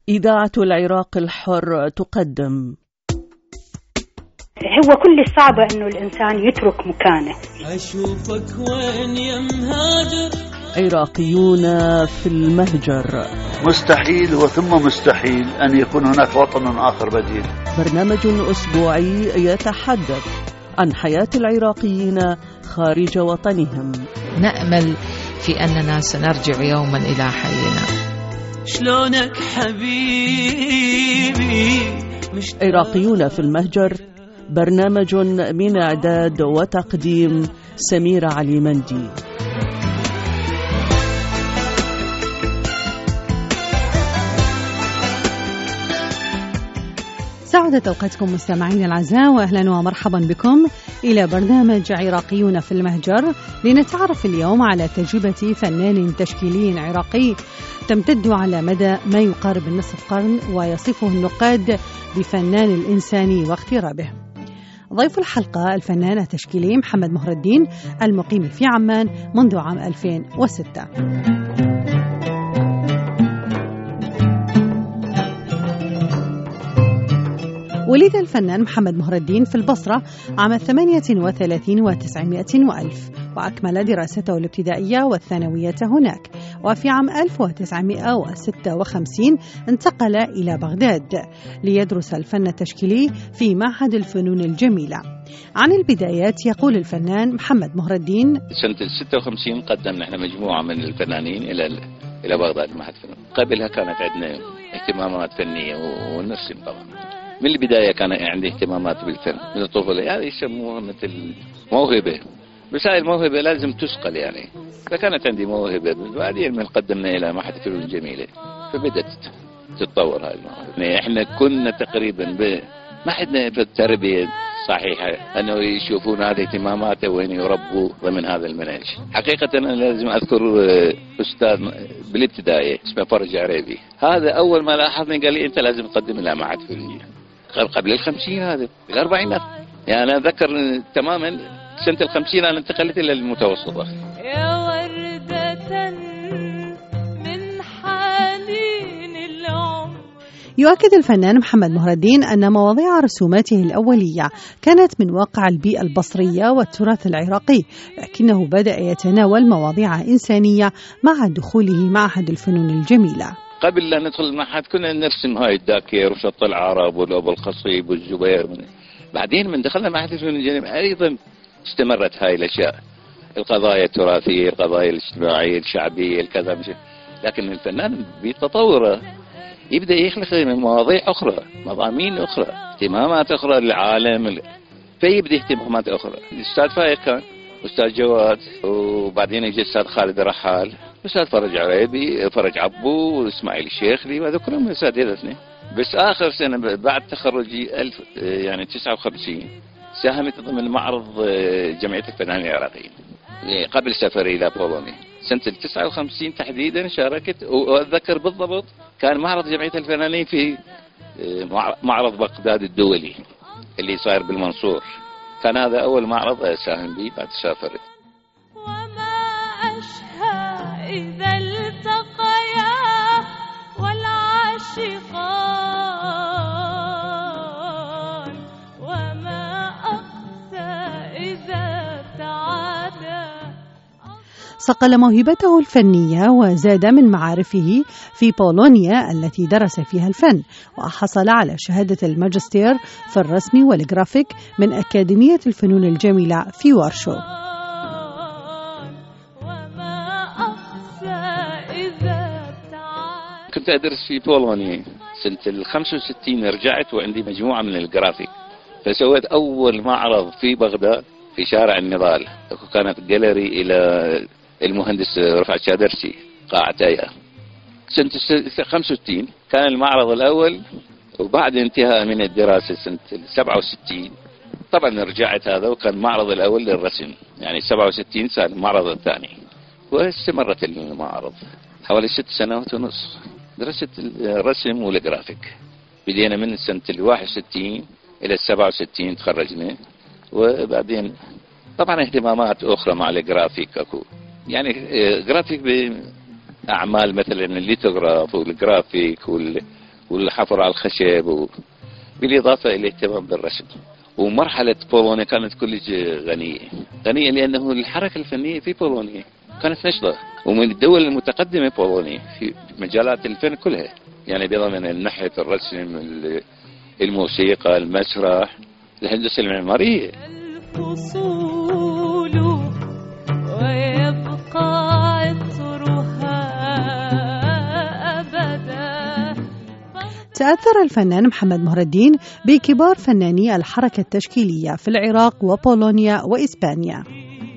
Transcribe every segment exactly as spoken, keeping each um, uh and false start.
إذاعة العراق الحر تقدم. هو كل الصعب إنه الإنسان يترك مكانه. أشوفك وين يا مهاجر. عراقيون في المهجر. مستحيل وثم مستحيل أن يكون هناك وطن آخر بديل. برنامج أسبوعي يتحدث عن حياة العراقيين خارج وطنهم. نأمل في أننا سنرجع يوما إلى حينا. شلونك حبيبي. عراقيون في المهجر، برنامج من إعداد وتقديم سميرة علي مندي. سعدت أوقاتكم مستمعين الأعزاء، وأهلا ومرحبا بكم إلى برنامج عراقيون في المهجر، لنتعرف اليوم على تجربة فنان تشكيلي عراقي تمتد على مدى ما يقارب النصف قرن، ويصفه النقاد بفنان الإنساني واغترابه. ضيف الحلقة الفنان التشكيلي محمد مهر الدين، المقيم في عمان منذ عام ألفين وستة. ولد الفنان محمد مهر الدين في البصرة عام ثمانية وثلاثين وتسعمائة وألف، وأكمل دراسته الابتدائية والثانوية هناك، وفي عام ألف وتسعمائة وستة وخمسين انتقل إلى بغداد ليدرس الفن التشكيلي في معهد الفنون الجميلة. عن البدايات يقول الفنان محمد مهر الدين: سنة ستة وخمسين قدمنا احنا مجموعة من الفنانين إلى إلى بغداد معهد فنون. قبلها كانت عندنا اهتمامات فنية ونرسم طبعا. من البداية كان عندي اهتمامات بالفن من الطفولة، يعني يسموها مثل موهبة، بس هاي الموهبة لازم تسقل يعني. فكانت عندي موهبة، بعدين من قدمنا إلى معهد الفنون الجميلة فبدأت تتطور هاي الموهبة. احنا كنا تقريبا ب... ما عندنا في التربية صحيحة أنه يشوفون هذه اهتماماته وين يربوا ضمن هذا المنهج. حقيقة أنا لازم أذكر أستاذ بالابتدائي اسمه فرج عريبي، هذا أول ما لاحظني قال لي أنت لازم تقدم إلى معهد فنون قبل الخمسين، هذا الأربعينات يعني. أنا أذكر تماما سنة الخمسين أنا انتقلت إلى المتوسطة. يا وردة من حنين العمر. يؤكد الفنان محمد مهر الدين أن مواضيع رسوماته الأولية كانت من واقع البيئة البصرية والتراث العراقي، لكنه بدأ يتناول مواضيع إنسانية مع دخوله معهد الفنون الجميلة. قبل لا ندخل المعهد كنا نرسم هاي الداكير وشط العرب والأبو القصيب والزبير. بعدين من دخلنا معهد الفنون الجميلة أيضا استمرت هاي الأشياء، القضايا التراثية، القضايا الاجتماعية الشعبية الكذا. لكن الفنان بتطوره يبدأ يخلق مواضيع أخرى، مضامين أخرى، اهتمامات أخرى للعالم، فيبدأ اهتمامات أخرى. الأستاذ فايق كان، أستاذ جواد، وبعدين يجي الأستاذ خالد رحال، أستاذ فرج عريبي، فرج عبو، وإسماعيل الشيخلي، وهذا كلهم أساتذة اثنين. بس آخر سنة بعد تخرجي ألف يعني تسعة وخمسين ساهمت ضمن معرض جمعية الفنانين العراقيين قبل سفري إلى بولونيا. سنة تسعة وخمسين تحديدا شاركت، وأتذكر بالضبط كان معرض جمعية الفنانين في معرض بغداد الدولي اللي صاير بالمنصور، كان هذا أول معرض أساهم به بعد سافرت. وما أشهى إذا التقيا والعاشقان، وما أقسى إذا تعادى. صقل موهبته الفنية وزاد من معارفه في بولونيا التي درس فيها الفن، وحصل على شهادة الماجستير في الرسم والجرافيك من أكاديمية الفنون الجميلة في وارشو. كنت أدرس في بولونيا سنة الخمسة وستين، رجعت وعندي مجموعة من الجرافيك، فسويت أول معرض في بغداد في شارع النضال، كانت جاليري إلى المهندس رفعت شادرسي قاعة ايا. سنة خمسة وستين كان المعرض الأول، وبعد انتهاء من الدراسة سنة سبعة وستين طبعا رجعت هذا، وكان المعرض الأول للرسم، يعني سبعة وستين صار المعرض الثاني، واستمرت المعرض حوالي ست سنوات ونصف. درست الرسم والجرافيك، بدينا من سنة الواحد وستين إلى السبعة وستين تخرجنا، وبعدين طبعا اهتمامات أخرى مع الجرافيك أكو، يعني جرافيك بأعمال مثلا الليتوغراف والجرافيك والحفر على الخشب و... بالإضافة إلى الاهتمام بالرسم. ومرحلة بولونيا كانت كلش غنية غنية لأنه الحركة الفنية في بولونيا كانت نشطة، ومن الدول المتقدمة بولونيا في مجالات الفن كلها، يعني بضمن ناحية الرسم، الموسيقى، المسرح، الهندسة المعمارية. الفصول ويبقى عطرها أبدا. تأثر الفنان محمد مهر الدين بكبار فناني الحركة التشكيلية في العراق وبولونيا وإسبانيا.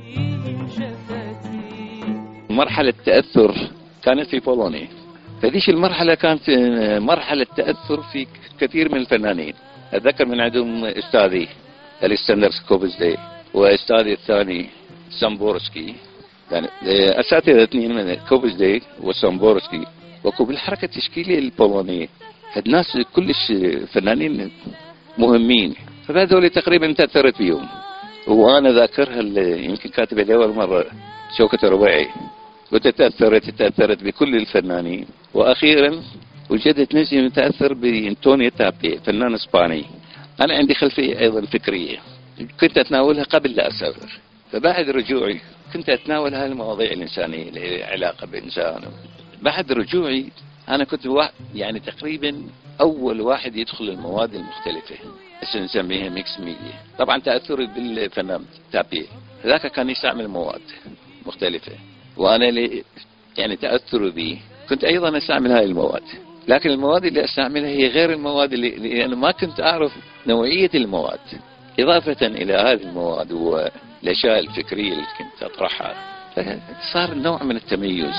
مرحلة تأثر كانت في بولونيا، فديش المرحلة كانت مرحلة تأثر في كثير من الفنانين. أتذكر من عندهم أستاذي ألكسندر سكوبزدي وأستاذي الثاني سامبورسكي، يعني أساتذة اثنين من كوبزدي وسامبورسكي، وكو بالحركة التشكيلية البولونية هاد ناس كلش فنانين مهمين، فهذول تقريبا تأثرت بيهم. وأنا ذاكرها يمكن كاتبة لأول مرة شوكة رباعي، قلت تأثرت تأثرت بكل الفنانين. وأخيرا وجدت نفسي متأثر بأنطونيو تابي، فنان إسباني. أنا عندي خلفية أيضا فكرية كنت أتناولها قبل لا أسافر، فبعد رجوعي كنت أتناول هذه المواضيع الإنسانية، العلاقة بالإنسان. بعد رجوعي أنا كنت يعني تقريبا أول واحد يدخل المواد المختلفة، عشان نسميها ميكس ميديا. طبعا تأثري بالفنان تابي، ذاك كان يستعمل مواد مختلفة، وأنا اللي يعني تأثر به كنت أيضا أستعمل هاي المواد. لكن المواد اللي أستعملها هي غير المواد اللي, اللي أنا ما كنت أعرف نوعية المواد. إضافة إلى هذه المواد والأشياء الفكرية اللي كنت أطرحها، فصار نوع من التميز.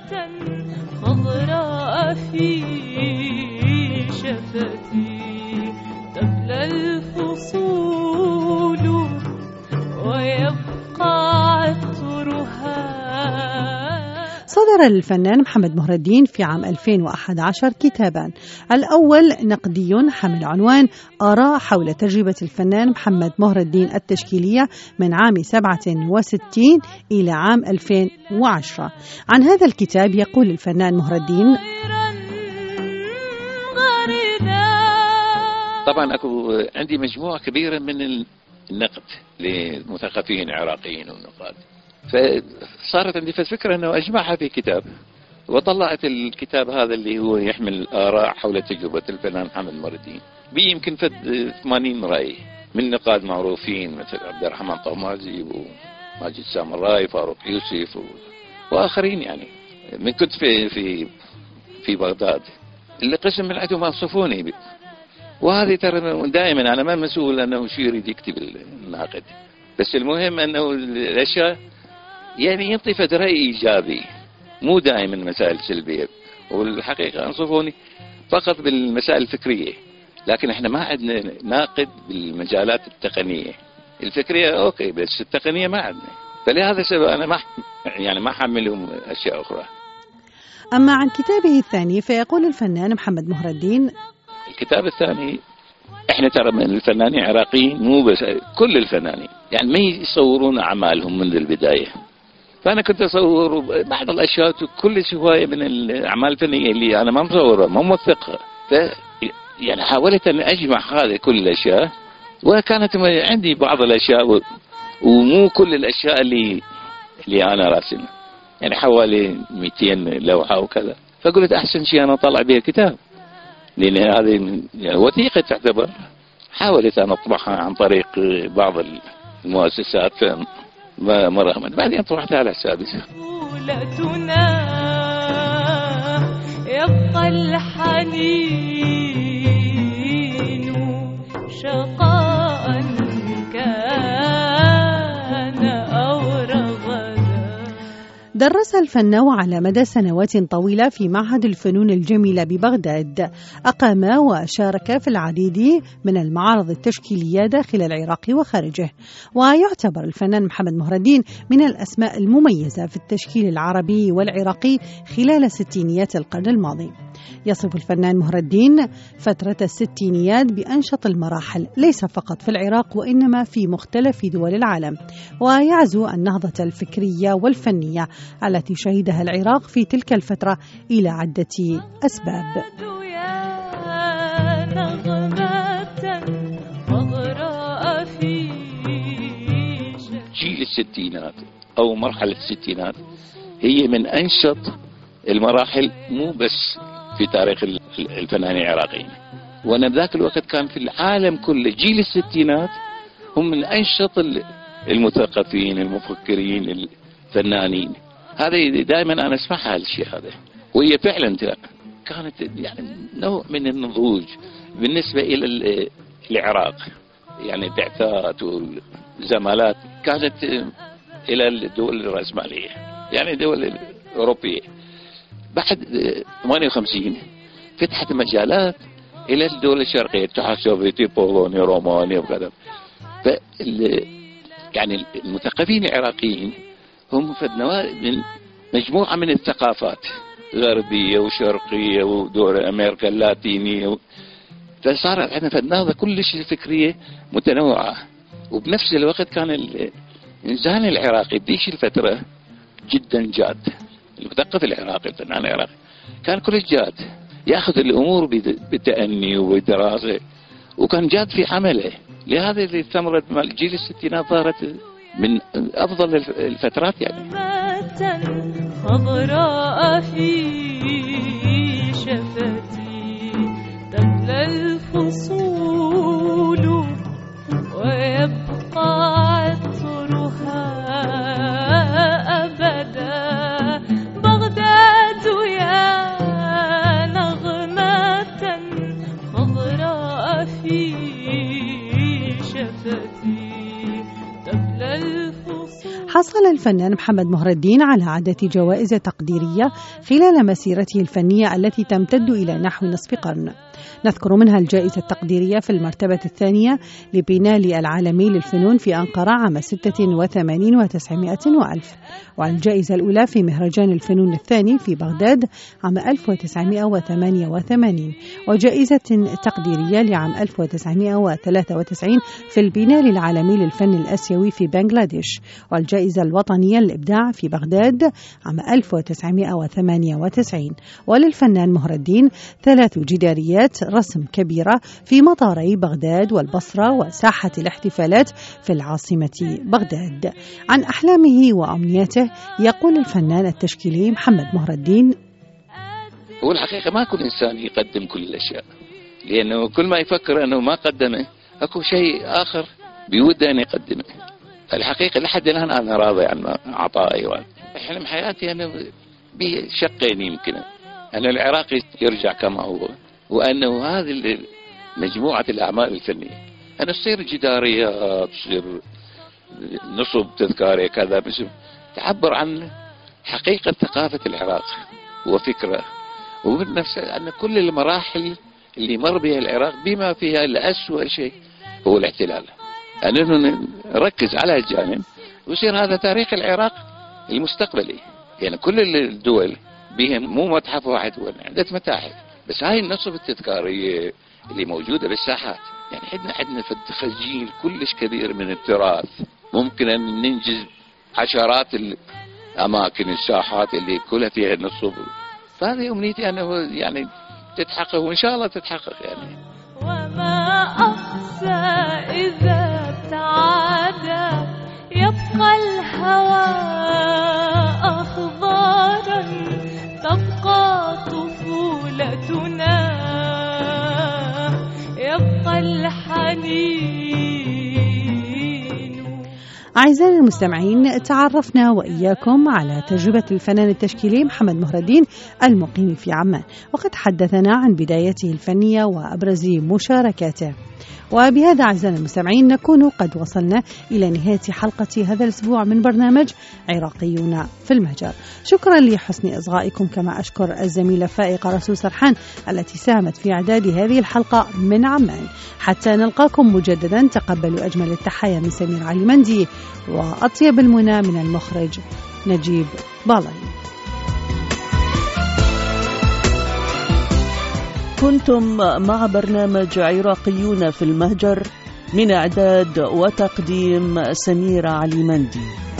خضراء في شفتي تبلى الفصول ويبقى عطرها. صدر الفنان محمد مهر الدين في عام ألفين وأحد عشر كتابان، الأول نقدي حمل عنوان آراء حول تجربة الفنان محمد مهر الدين التشكيلية من عام سبعة وستين إلى عام ألفين وعشرة. عن هذا الكتاب يقول الفنان مهر الدين: طبعا أكو عندي مجموعة كبيرة من النقد للمثقفين العراقيين والنقاد، فصارت عندي فكرة أنه أجمعها في كتاب، وطلعت الكتاب هذا اللي هو يحمل آراء حول تجربة الفنان محمد مهر الدين، بي يمكن فد ثمانين رأي من نقاد معروفين مثل عبد الرحمن طهمازي وماجد سامراي، فاروق يوسف و... وآخرين. يعني من كنت في في في بغداد اللي قسم من عندهم وصفوني بي. وهذه ترى دائما أنا ما مسؤول أنه شو يريد يكتب الناقد، بس المهم أنه الأشياء يعني ينطي فد رأي إيجابي، مو دائما مسائل سلبية. والحقيقة أنصفوني فقط بالمسائل الفكرية، لكن احنا ما عندنا ناقد بالمجالات التقنية. الفكرية أوكي، بس التقنية ما عندنا، فلهذا السبب أنا ما يعني ما حملهم أشياء أخرى. أما عن كتابه الثاني فيقول الفنان محمد مهر الدين: الكتاب الثاني احنا ترى من الفنانين العراقيين، مو بس كل الفنانين، يعني ما يصورون أعمالهم منذ البداية. فأنا كنت أصور بعض الأشياء كل هواية من الأعمال الفنية اللي أنا ما مصورها ما موثقها، ف يعني حاولت أن أجمع هذه كل الأشياء، وكانت عندي بعض الأشياء ومو كل الأشياء اللي اللي أنا راسمها، يعني حوالي مئتين لوحة وكذا. فقلت أحسن شيء أنا أطلع بها كتاب، لأن هذه يعني وثيقة تعتبر. حاولت أن أطبعها عن طريق بعض المؤسسات ما مرهمت، بعدين طبعتها على حسابي. طفولتنا يبقى الحنين شقاء كان أو رغدا. درس الفنان على مدى سنوات طويلة في معهد الفنون الجميلة ببغداد، أقام وشارك في العديد من المعارض التشكيلية داخل العراق وخارجه، ويعتبر الفنان محمد مهر الدين من الأسماء المميزة في التشكيل العربي والعراقي خلال ستينيات القرن الماضي. يصف الفنان مهر الدين فترة الستينيات بأنشط المراحل، ليس فقط في العراق وإنما في مختلف دول العالم، ويعزو النهضة الفكرية والفنية التي شهدها العراق في تلك الفترة إلى عدة أسباب. مغراء في جيل الستينات أو مرحلة الستينات هي من أنشط المراحل مو بس في تاريخ الفنانين العراقيين، وأنا بذاك الوقت كان في العالم كله جيل الستينات هم من أنشط المثقفين المفكرين الفنانين. هذا دائما أنا أسمعها هالشيء هذا، وهي فعلا كانت يعني نوع من النضوج بالنسبة إلى العراق. يعني بعثات والزمالات كانت إلى الدول الرأسمالية، يعني الدول الأوروبية. بعد ثمانية وخمسين فتحت مجالات إلى الدول الشرقية، الاتحاد السوفيتي، بولونيا، رومانيا وكذا. فال يعني المثقفين العراقيين هم من مجموعة من الثقافات غربية وشرقية ودول أمريكا اللاتينية، فصارت عندنا فنادة كلش فكرية متنوعة. وبنفس الوقت كان الإنسان العراقي بديش الفترة جدا جاد. المثقف العراقي الفنان العراقي كان كل جاد، يأخذ الأمور بتأني وبدراسة، وكان جاد في عمله. لهذا اللي ثمرة جيل الستينات ظهرت من أفضل الفترات. يعني خضراء في شفتي تبلى الفصول ويبقى عطرها أبدا. بغداد يا نغمة خضراء في شفتي تبلى الفصول. حصل الفنان محمد مهر الدين على عدة جوائز تقديرية خلال مسيرته الفنية التي تمتد إلى نحو نصف قرن. نذكر منها الجائزة التقديرية في المرتبة الثانية لبينالي العالمي للفنون في أنقرة عام ستة وثمانين وتسعمائة وألف، والجائزة الأولى في مهرجان الفنون الثاني في بغداد عام ألف وتسعمائة وثمانية وثمانين، وجائزة تقديرية لعام ألف وتسعمائة وثلاثة وتسعين في البينالي العالمي للفن الآسيوي في بنغلاديش، والجائزة الوطنية للإبداع في بغداد عام ألف وتسعمائة وثمانية وتسعين. وللفنان مهر الدين ثلاث جداريات رسم كبيرة في مطاري بغداد والبصرة وساحة الاحتفالات في العاصمة بغداد. عن أحلامه وأمنياته يقول الفنان التشكيلي محمد مهر الدين: هو الحقيقة ما كل إنسان يقدم كل الأشياء، لأنه كل ما يفكر أنه ما قدمه أكو شيء آخر بيود أن يقدمه. الحقيقة لحد الآن أنا راضي عن عطائي. حلم حياتي أنا بشقين، يمكن أن العراقي يرجع كما هو، وأنه هذه مجموعة الأعمال الفنية أنا تصير جداريات، تصير نصب تذكارية كذا، بس تعبر عن حقيقة ثقافة العراق وفكرة، وبالنفس أن كل المراحل اللي مر بها العراق بما فيها الأسوأ شيء هو الاحتلال، أنه نركز على الجانب ويصير هذا تاريخ العراق المستقبلي. يعني كل الدول بها مو متحف واحد، عدة متاحف، بس هاي النصب التذكارية اللي موجودة بالساحات. يعني عندنا عندنا في خزين كلش كبير من التراث، ممكن أن ننجز عشرات الأماكن الساحات اللي كلها فيها النصب. فهذه أمنيتي أنه يعني تتحقق، وإن شاء الله تتحقق. يعني وما أخشى إذا تعادى يبقى الهوى أخضارا، تبقى طفولتنا، يبقى الحنين. أعزائي المستمعين، تعرفنا وإياكم على تجربة الفنان التشكيلي محمد مهر الدين المقيم في عمان، وقد حدثنا عن بدايته الفنية وأبرز مشاركاته. وبهذا أعزائي المستمعين نكون قد وصلنا إلى نهاية حلقة هذا الأسبوع من برنامج عراقيون في المهجر. شكرا لحسن إصغائكم، كما أشكر الزميلة فائقة رسول سرحان التي ساهمت في إعداد هذه الحلقة من عمان. حتى نلقاكم مجددا، تقبلوا أجمل التحايا من سمير علي مندي وأطيب المنى من المخرج نجيب بالاي. كنتم مع برنامج عراقيون في المهجر، من إعداد وتقديم سمير علي مندي.